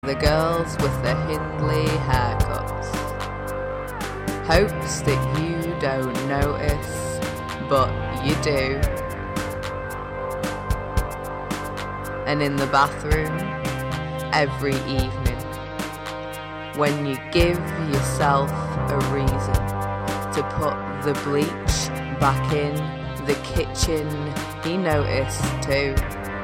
The girls with the Hindley haircuts. Hopes that you don't notice, but you do. And in the bathroom, every evening, when you give yourself a reason to put the bleach back in the kitchen, he noticed too.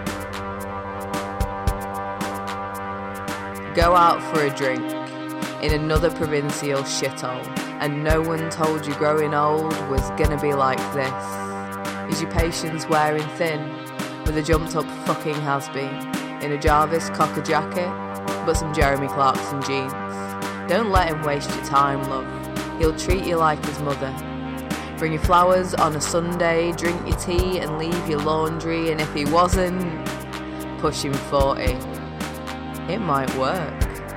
Go out for a drink in another provincial shithole, and no one told you growing old was gonna be like this. Is your patience wearing thin, with a jumped up fucking has-been, in a Jarvis Cocker jacket, but some Jeremy Clarkson jeans? Don't let him waste your time, love. He'll treat you like his mother. Bring you flowers on a Sunday, drink your tea and leave your laundry, and if he wasn't pushing 40, it might work.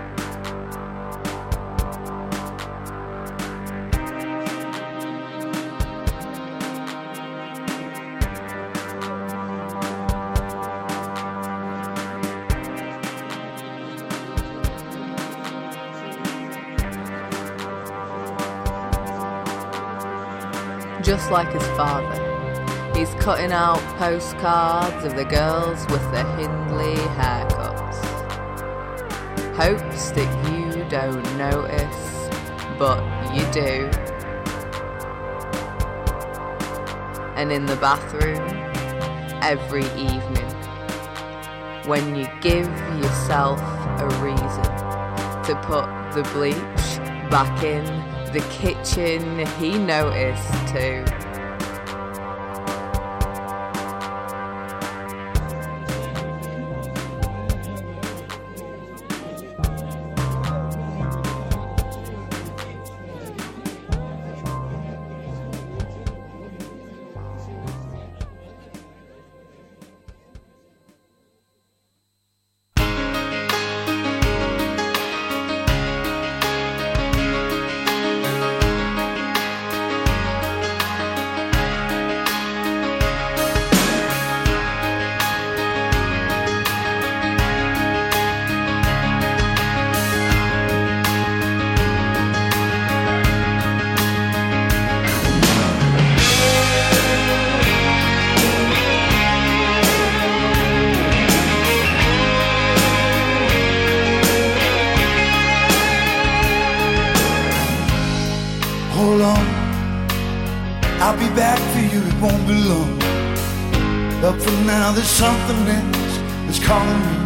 Just like his father, he's cutting out postcards of the girls with the Hindley haircuts. Hopes that you don't notice, but you do. And in the bathroom, every evening, when you give yourself a reason to put the bleach back in the kitchen, he noticed too. Hold on, I'll be back for you, it won't be long. But for now there's something else that's calling me.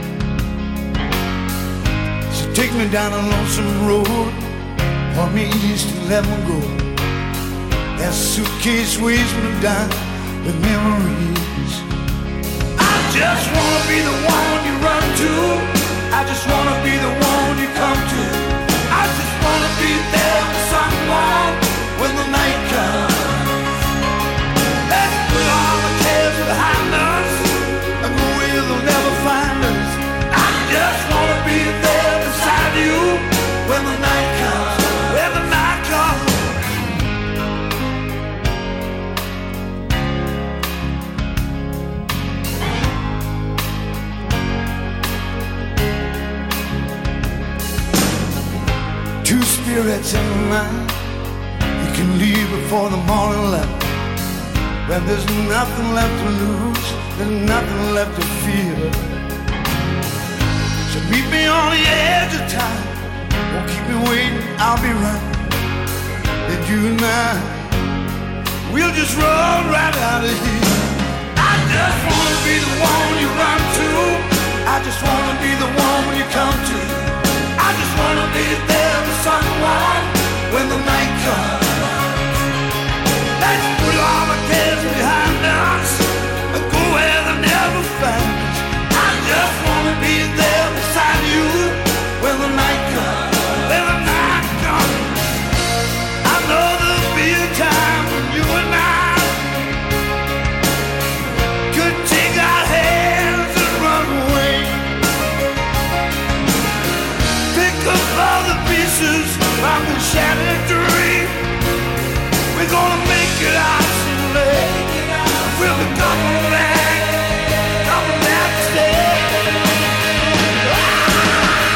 So take me down a lonesome road, point me east and let me go. That suitcase weighs me down with memories. I just wanna be the one you run to, I just wanna be the one you come to. I just wanna be there for someone when the night comes. Let's put all the cares behind us and go where they'll never find us. I just wanna be there beside you when the night comes, when the night comes. Two spirits in the night, you can leave before the morning light. When there's nothing left to lose, there's nothing left to fear. So meet me on the edge of time, won't keep me waiting, I'll be right. Then you and I, we'll just run right out of here. I just wanna be the one you run to, I just wanna be the one you come to. I just wanna be there for someone when the night comes. Let's put all the cares behind us and go where they never find us. I just wanna be there beside you when the night comes, when the night comes. I know there'll be a time when you and I could take our hands and run away. Pick up all the pieces from the shattered dream. We're gonna make it out someday. We'll be coming back to stay. Ah!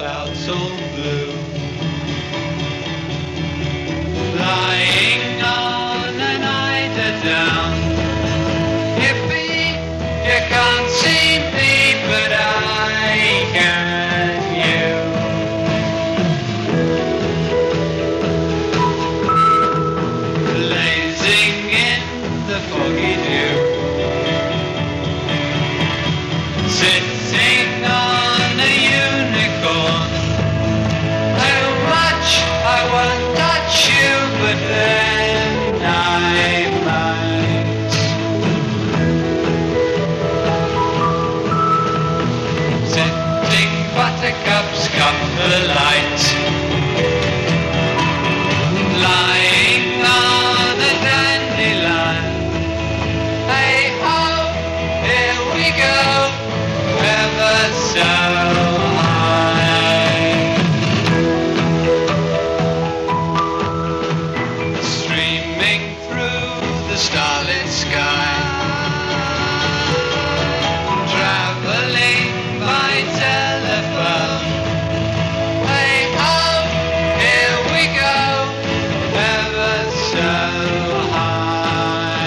clouds all blue. Lying on an eider down. Yippee, you can't see me, but I can you. Blazing in the foggy dew. Sitting on a unicorn. How much I won't touch you, but then I might. Sitting buttercups come the light. Lying on a dandelion. Hey ho, here we go, ever so high. Streaming through the starlit sky. Traveling by telephone. Hey ho, here we go, ever so high.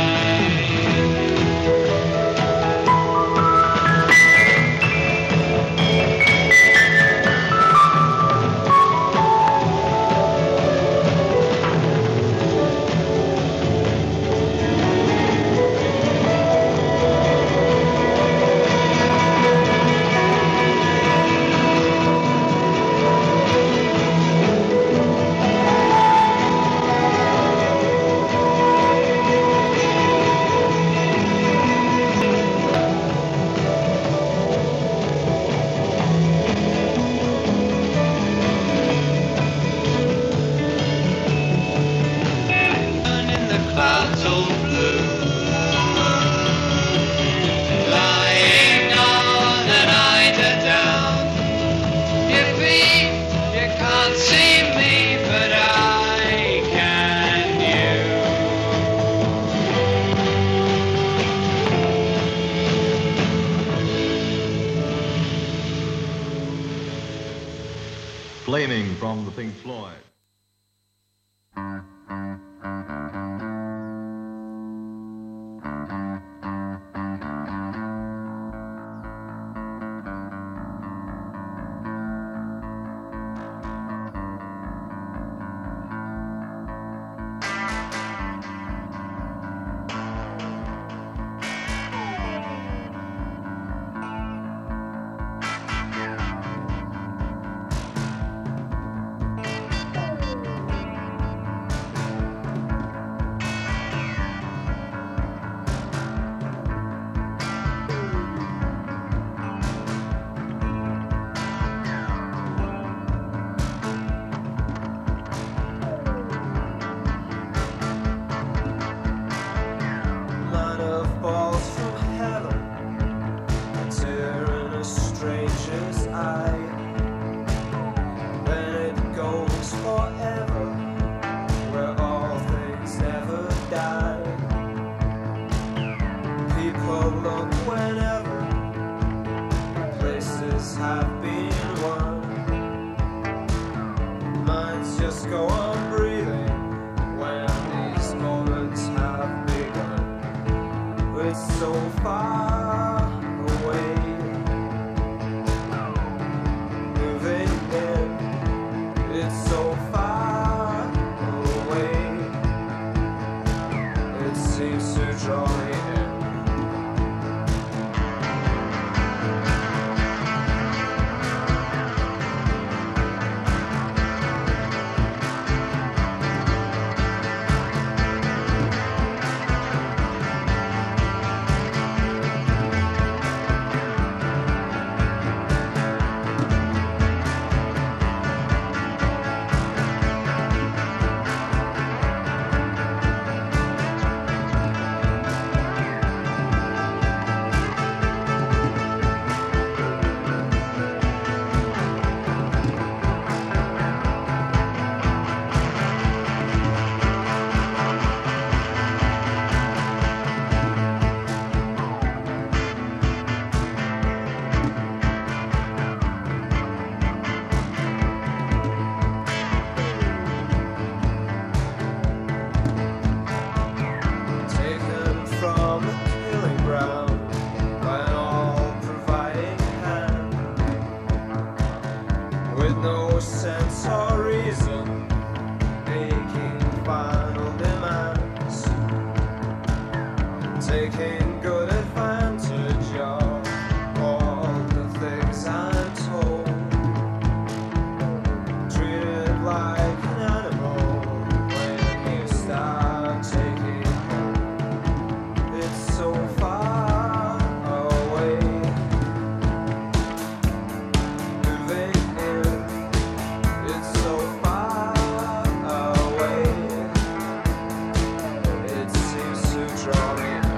In the clouds all blue. Lying on an eider down. Yippee, you can't see me, but I can you. Flaming from the Pink Floyd. Line of balls from heaven, a tear in a stranger's eye. Then it goes forever, where all things never die. People look whenever places have been won. Minds just go on breathing when these moments have begun. It's so far away, moving in. It's so far away. It seems to draw me in. taking good advantage of all the things I'm told. Treated like an animal when you start taking hold. It's so far away. Moving in, it's so far away. It seems to draw me in.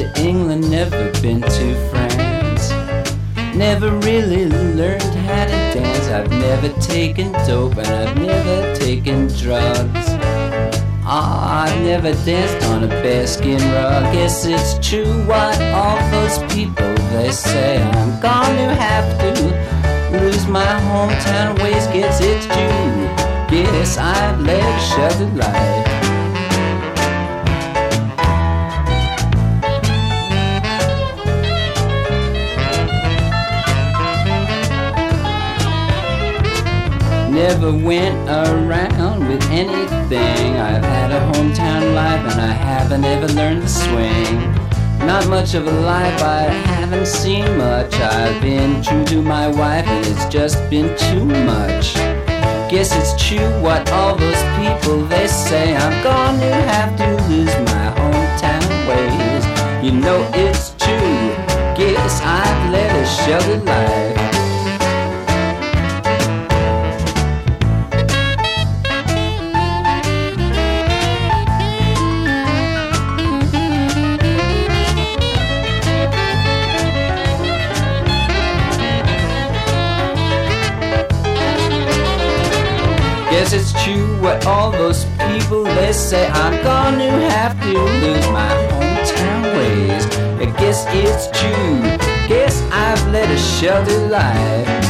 England, never been to France. Never really learned how to dance. I've never taken dope and I've never taken drugs. I've never danced on a bearskin rug. Guess it's true what all those people they say. I'm gonna have to lose my hometown ways. Guess it's true. Guess I've led a sheltered life. Never went around with anything. I've had a hometown life and I haven't ever learned to swing. Not much of a life, I haven't seen much. I've been true to my wife and it's just been too much. Guess it's true what all those people they say. I'm gonna have to lose my hometown ways. You know it's true. Guess I've led a sheltered life. Guess it's true what all those people they say. I'm gonna have to lose my hometown ways. I guess it's true. Guess I've led a sheltered life.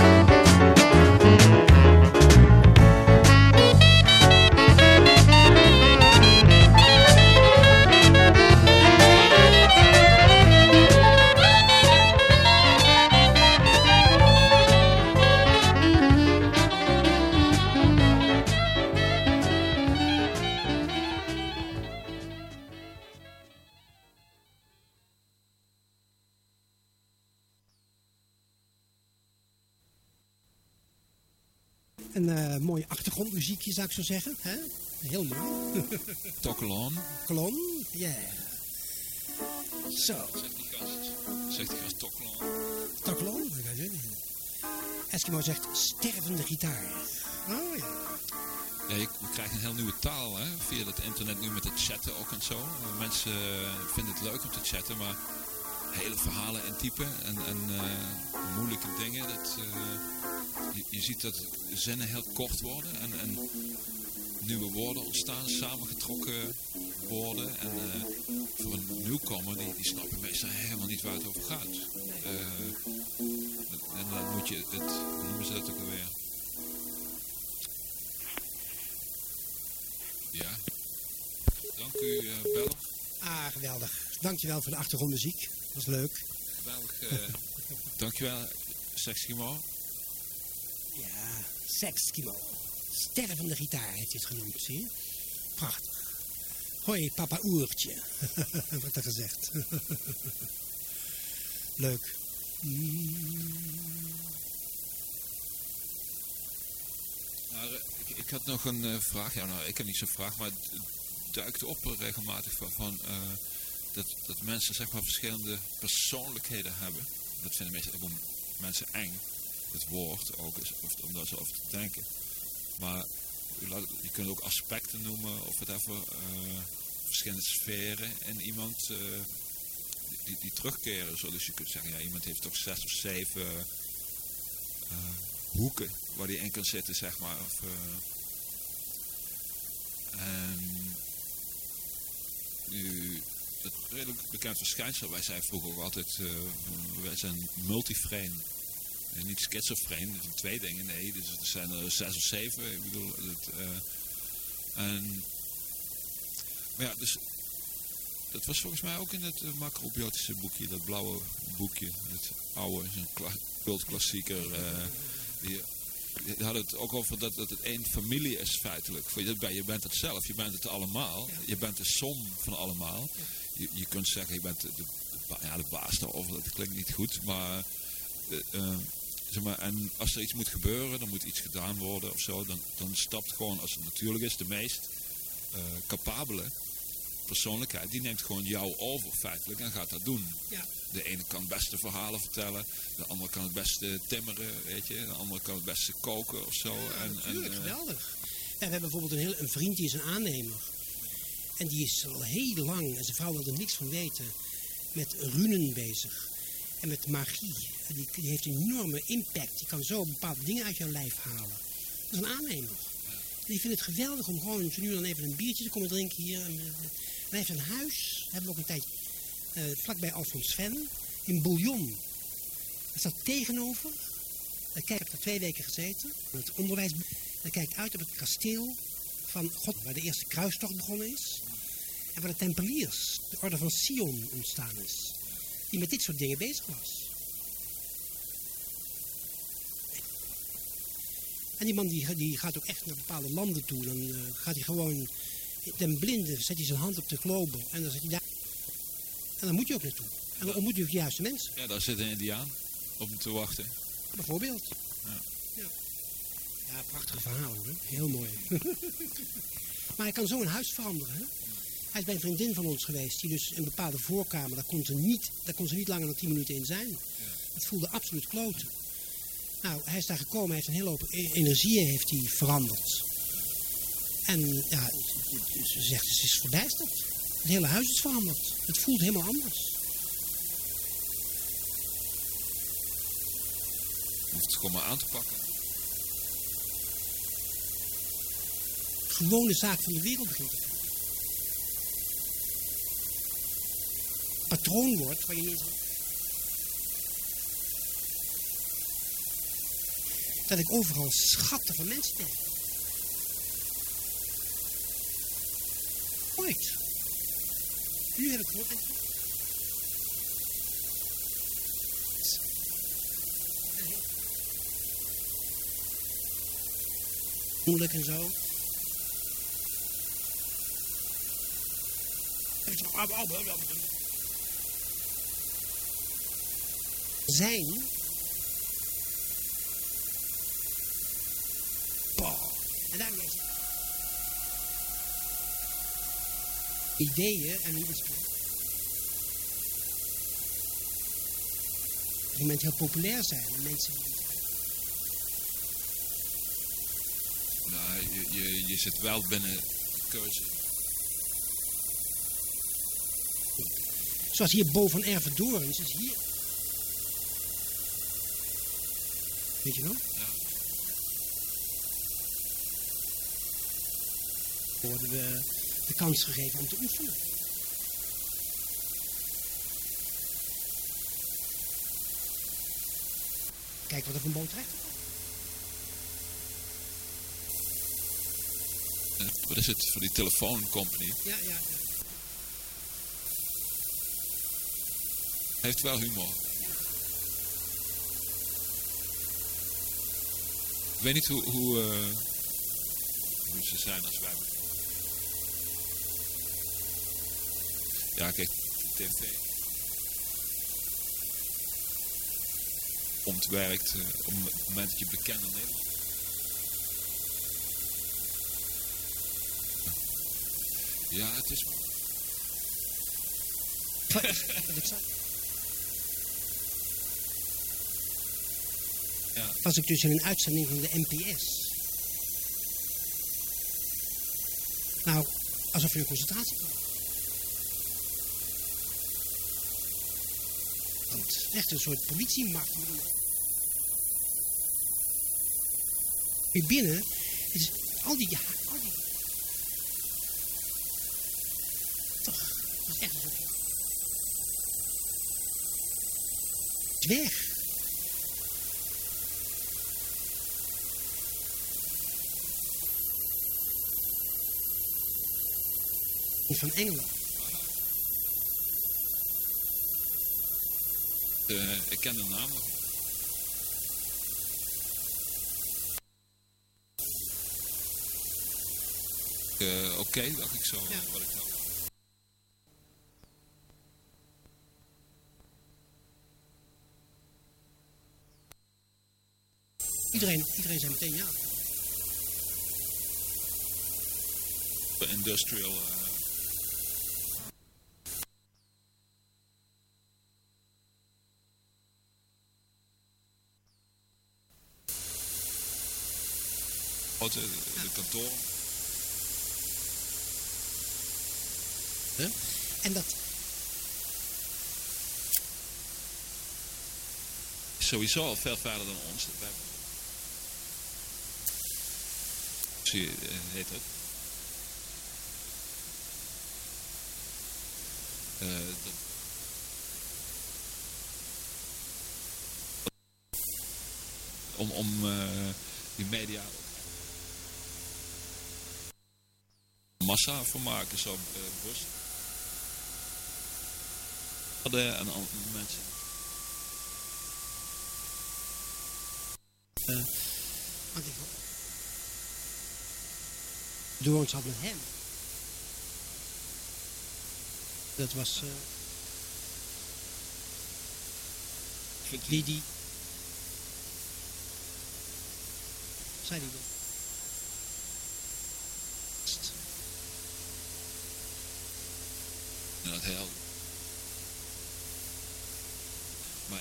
Een mooie achtergrondmuziekje zou ik zo zeggen. Hè? Heel mooi. Tokkelon. Kolon, ja. Zo. Zegt die gast Tokkelon. Tokkelon, dat weet ik niet. Eskimo zegt stervende gitaar. Oh ja. Ja, we krijgen een heel nieuwe taal hè? Via het internet nu met het chatten ook en zo. Mensen vinden het leuk om te chatten, maar hele verhalen intypen en moeilijke dingen. Je ziet dat zinnen heel kort worden en nieuwe woorden ontstaan, samengetrokken woorden. En voor een nieuwkomer, die snappen meestal helemaal niet waar het over gaat. En dan moet je hoe noemen ze dat ook alweer? Ja. Dank u, Belg. Ah, geweldig. Dankjewel voor de achtergrondmuziek. Dat was leuk. Belg, dankjewel, Sexkimo. Ja, Sexkimo. Stervende gitaar heeft hij het genoemd, zie je? Prachtig. Hoi, papa Oertje. Wordt er gezegd. Leuk. Nou, ik had nog een vraag. Ja, nou, ik heb niet zo'n vraag, maar het duikt op regelmatig van dat mensen zeg maar verschillende persoonlijkheden hebben. Dat vinden meestal mensen eng. Het woord ook, om daar zo over te denken. Maar je kunt ook aspecten noemen of whatever, verschillende sferen in iemand die terugkeren. Zo. Dus je kunt zeggen, ja, iemand heeft toch 6 of 7 hoeken waar hij in kan zitten, zeg maar. Nu, het redelijk bekend verschijnsel, wij zeiden vroeger ook altijd, wij zijn multifreen. Niet schizofreen, dat zijn 2 dingen, nee, dus er zijn er 6 of 7, ik bedoel, maar ja, dus, dat was volgens mij ook in het macrobiotische boekje, dat blauwe boekje, het oude, zo'n cultklassieker, die hadden het ook over dat het één familie is feitelijk, je bent het zelf, je bent het allemaal, je bent de som van allemaal, je kunt zeggen, je bent de baas daarover, dat klinkt niet goed, maar... zeg maar, en als er iets moet gebeuren, dan moet iets gedaan worden of zo, dan stapt gewoon, als het natuurlijk is, de meest capabele persoonlijkheid, die neemt gewoon jou over feitelijk en gaat dat doen. Ja. De ene kan het beste verhalen vertellen, de andere kan het beste timmeren, weet je, de andere kan het beste koken of zo. Ja, natuurlijk, geweldig. Ja, we hebben bijvoorbeeld een vriend die is een aannemer. En die is al heel lang, en zijn vrouw wil er niks van weten, met runen bezig. En met magie. Die heeft een enorme impact. Die kan zo bepaalde dingen uit jouw lijf halen. Dat is een aannemer. En die vindt het geweldig om gewoon zo nu dan even een biertje te komen drinken hier. En hij heeft een huis. Dat hebben we ook een tijd vlakbij Alfons Sven. In Bouillon. Dat staat tegenover. Daar kijk ik er 2 weken gezeten. Het onderwijs. Daar kijk ik uit op het kasteel van God. Waar de eerste kruistocht begonnen is. En waar de Tempeliers, de orde van Sion, ontstaan is. Die met dit soort dingen bezig was. En die man die gaat ook echt naar bepaalde landen toe. Dan gaat hij gewoon ten blinde, zet hij zijn hand op de globe. En dan zet hij daar. En dan moet je ook naartoe. En dan ontmoet je ook de juiste mensen. Ja, daar zit een Indiaan op hem te wachten. Bijvoorbeeld. Ja. Ja, prachtige verhalen, hè? Heel mooi. Maar hij kan zo een huis veranderen, hè? Hij is bij een vriendin van ons geweest, die dus een bepaalde voorkamer, daar kon ze niet langer dan 10 minuten in zijn. Ja. Het voelde absoluut kloten. Nou, hij is daar gekomen, hij heeft een hele hoop energieën heeft hij veranderd. En ja, ze zegt, ze is verbijsterd. Het hele huis is veranderd. Het voelt helemaal anders. Je hoeft het gewoon maar aan te pakken. Gewone zaak van de wereld begint te voelen. Patroon wordt waar je niet eens... Dat ik overal schatten van mensen denk. Ooit. Nu heb ik gewoon... Moeilijk en zo. Zijn. En daarmee is ideeën en een inspiratie. Op een moment heel populair zijn en mensen die... Nou, je zit wel binnen de keuze. Zoals hier boven Ervedorens is hier. Weet je wel? Ja. Worden we de kans gegeven om te oefenen. Kijk wat er van boven terecht komt. Wat is het voor die telefooncompany? Ja. Hij heeft wel humor. Ik weet niet hoe ze zijn als wij. Ja, kijk, tv werkt op het moment dat je bekend in Nederland. Ja, het is... Wat ik zei. Ja. Was ik dus in een uitzending van de NPS. Nou, alsof je een concentratie kwam. Echt een soort politiemacht. Hier binnen is al die... Toch, dat is echt een soort... Het is weg. Van Engeland. Ik ken de naam nog. Oké, dacht ik zo. Ja. Wat ik dacht. Iedereen zei meteen ja. Industrial... de kantoor. Huh? En dat... sowieso al veel verder dan ons. Heet het. Om die media massa voor maken, zo bus. En andere mensen. Want ik door ons had met hem. Dat was die zei die ja, dat heel. Maar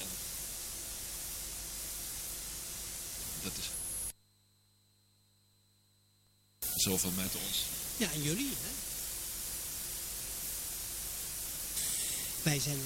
dat is zoveel met ons. Ja, en jullie, hè? Wij zijn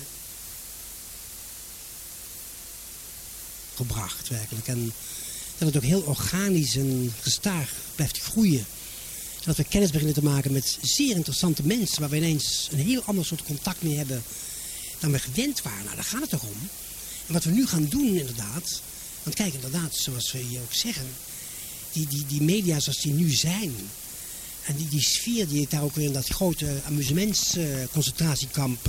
gebracht, werkelijk. En dat het ook heel organisch en gestaag blijft groeien. En dat we kennis beginnen te maken met zeer interessante mensen, waar we ineens een heel ander soort contact mee hebben dan we gewend waren. Nou, daar gaat het toch om. En wat we nu gaan doen, inderdaad. Want kijk, inderdaad, zoals we hier ook zeggen. Die media zoals die nu zijn. En die sfeer die ik daar ook weer in dat grote amusementsconcentratiekamp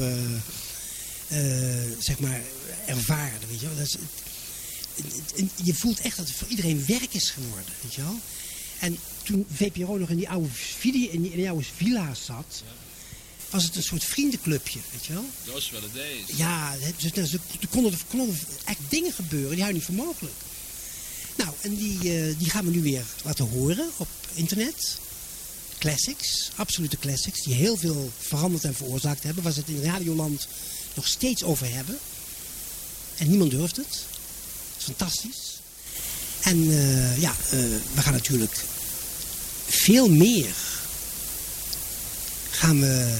zeg maar ervaarde. Weet je wel. Je voelt echt dat het voor iedereen werk is geworden. Weet je wel. En toen VPRO nog in die oude villa zat, was het een soort vriendenclubje, weet je wel. Dat was wel het idee. Ja, er konden echt dingen gebeuren, die houden niet voor mogelijk. Nou, en die gaan we nu weer laten horen op internet. Classics, absolute classics, die heel veel veranderd en veroorzaakt hebben, waar ze het in Radioland nog steeds over hebben. En niemand durft het. Dat is fantastisch. En we gaan natuurlijk veel meer gaan we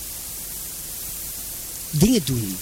dingen doen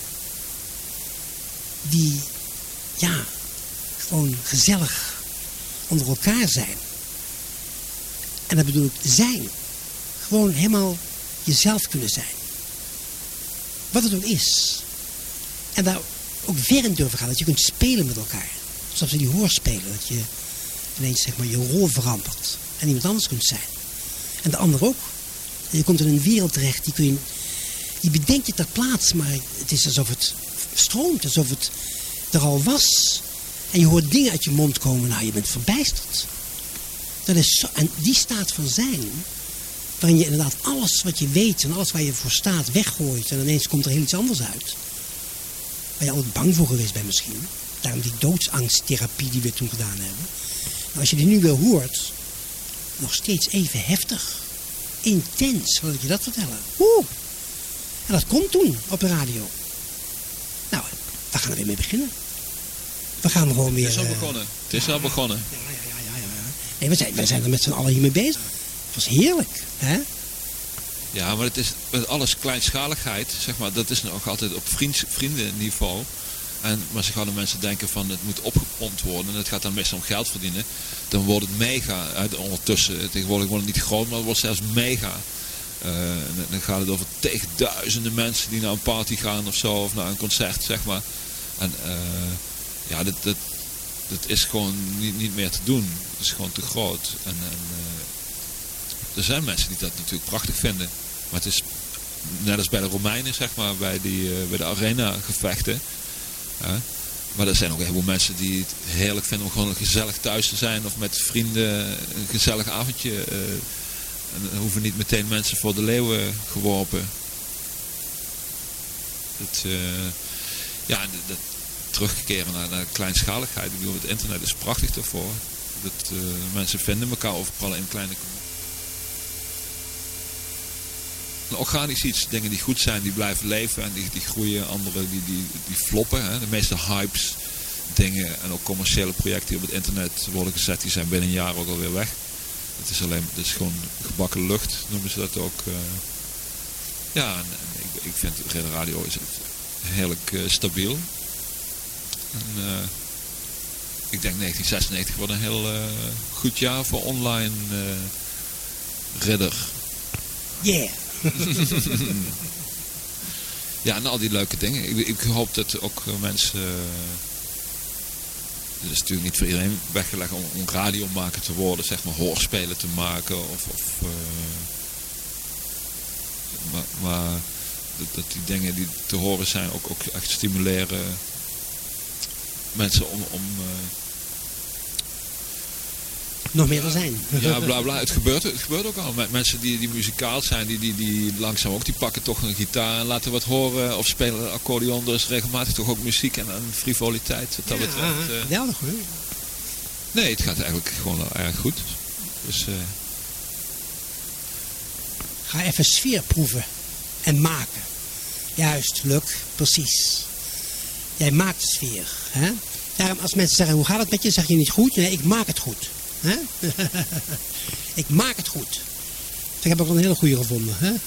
die gewoon gezellig onder elkaar zijn. En dat bedoel ik zijn. Gewoon helemaal jezelf kunnen zijn. Wat het ook is. En daar ook ver in durven gaan. Dat je kunt spelen met elkaar. Zoals in die hoorspelen. Dat je ineens zeg maar je rol verandert. En iemand anders kunt zijn. En de ander ook. En je komt in een wereld terecht. Die bedenk je ter plaatse. Maar het is alsof het stroomt. Alsof het er al was. En je hoort dingen uit je mond komen. Nou, je bent verbijsterd. Dat is zo, en die staat van zijn, waarin je inderdaad alles wat je weet en alles waar je voor staat weggooit en ineens komt er heel iets anders uit. Waar je altijd bang voor geweest bent misschien. Daarom die doodsangsttherapie die we toen gedaan hebben. Nou, als je die nu weer hoort, nog steeds even heftig, intens, wil ik je dat vertellen. Oeh. En dat komt toen op de radio. Nou, we gaan er weer mee beginnen. We gaan gewoon weer... Het is al begonnen. Het is al begonnen. Nee, wij zijn er met z'n allen hiermee bezig. Het was heerlijk, hè? Ja, maar het is met alles kleinschaligheid, zeg maar, dat is nog altijd op vriendenniveau. Maar als gaan de mensen denken van het moet opgepompt worden en het gaat dan meestal om geld verdienen, dan wordt het mega. Ondertussen, tegenwoordig wordt het niet groot, maar het wordt zelfs mega. Dan gaat het over tegen duizenden mensen die naar een party gaan of zo, of naar een concert, zeg maar. En dat is gewoon niet meer te doen. Het is gewoon te groot. En er zijn mensen die dat natuurlijk prachtig vinden. Maar het is net als bij de Romeinen, zeg maar, bij de arena gevechten. Maar er zijn ook heel veel mensen die het heerlijk vinden om gewoon gezellig thuis te zijn. Of met vrienden een gezellig avondje. En dan hoeven niet meteen mensen voor de leeuwen geworpen. Dat terugkeren naar kleinschaligheid. Ik bedoel, het internet is prachtig daarvoor. Dat mensen vinden elkaar overal in kleine organisch iets, dingen die goed zijn, die blijven leven en die groeien. Andere die floppen. Hè. De meeste hypes, dingen en ook commerciële projecten die op het internet worden gezet, die zijn binnen een jaar ook alweer weg. Het is gewoon gebakken lucht, noemen ze dat ook. Ik vind de radio is heerlijk stabiel. En, ik denk 1996 wordt een heel goed jaar voor online ridder. Yeah. Ja, en al die leuke dingen. Ik hoop dat ook mensen... Het is natuurlijk niet voor iedereen weggelegd om radiomaker te worden, zeg maar hoorspelen te maken. Maar dat die dingen die te horen zijn ook echt stimuleren mensen om nog meer te zijn. Ja, bla bla. Het gebeurt ook al. Met mensen die muzikaal zijn, die langzaam ook, die pakken toch een gitaar en laten wat horen of spelen accordeon. Er is regelmatig toch ook muziek en frivoliteit. Wat dat betreft. Geweldig hoor. Nee, het gaat eigenlijk gewoon wel erg goed. Dus, Ga even sfeer proeven en maken. Juist, Luc, precies. Jij maakt de sfeer. Hè? Daarom als mensen zeggen, hoe gaat het met je? Zeg je niet goed? Nee, ik maak het goed. Hè? Ik maak het goed. Ik heb ook een hele goede gevonden. Hè?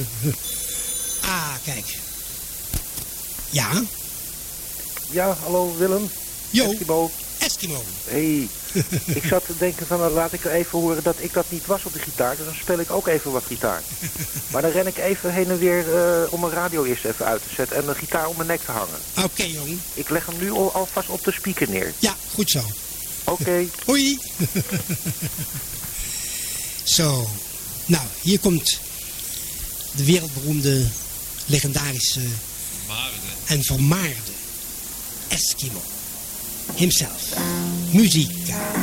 Kijk. Ja? Ja, hallo Willem. Jo. Eskimo. Eskimo. Hey, ik zat te denken van laat ik even horen dat ik dat niet was op de gitaar. Dus dan speel ik ook even wat gitaar. Maar dan ren ik even heen en weer om mijn radio eerst even uit te zetten en de gitaar om mijn nek te hangen. Oké, jong. Ik leg hem nu alvast op de speaker neer. Ja, goed zo. Oké. Hoi. Zo. Nou, hier komt de wereldberoemde, legendarische en vermaarde Eskimo. Himself. Muzika.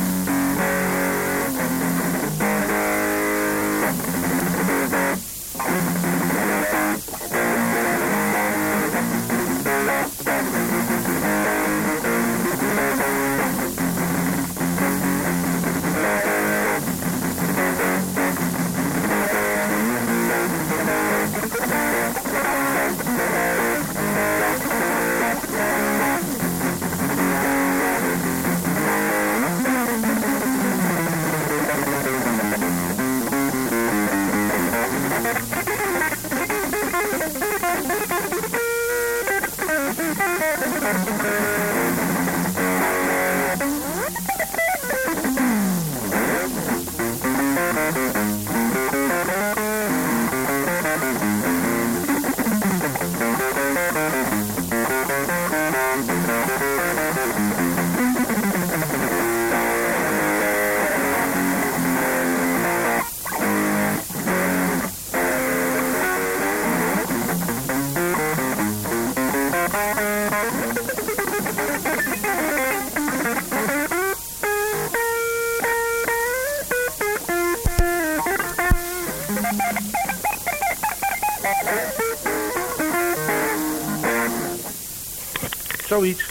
Zoiets.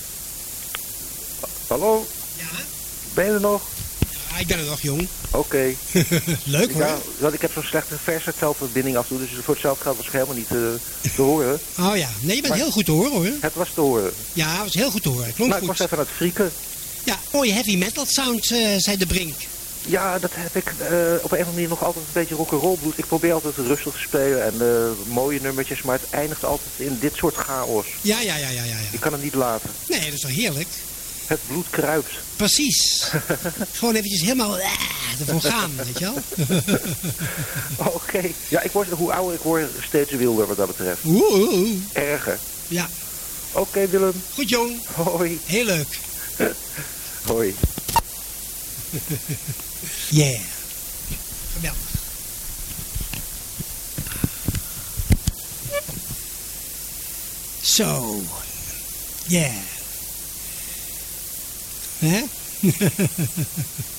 Hallo? Ja? Ben je er nog? Ja, ik ben er nog, jong. Oké. Leuk hoor. Ja, want ik heb zo'n slechte verse-telverbinding af en toe, dus voor hetzelfde geld was ik helemaal niet te horen. Oh ja, nee, je bent heel goed te horen hoor. Het was te horen. Ja, het was heel goed te horen. Klonk Nou, ik goed. was even aan het frieken. Ja, mooie heavy metal sound, zei de Brink. Ja, dat heb ik op een of andere manier nog altijd een beetje rock'n'roll bloed. Ik probeer altijd rustig te spelen en mooie nummertjes, maar het eindigt altijd in dit soort chaos. Ja. Ik kan het niet laten. Nee, dat is toch heerlijk? Het bloed kruipt. Precies. Gewoon eventjes helemaal ervoor gaan, weet je wel? Oké. Ja, hoe ouder ik word, steeds wilder wat dat betreft. Oeh. Erger. Ja. Oké, Willem. Goed, jong. Hoi. Heel leuk. Hoi. Yeah. Geweldig. Zo. Yeah. Hè?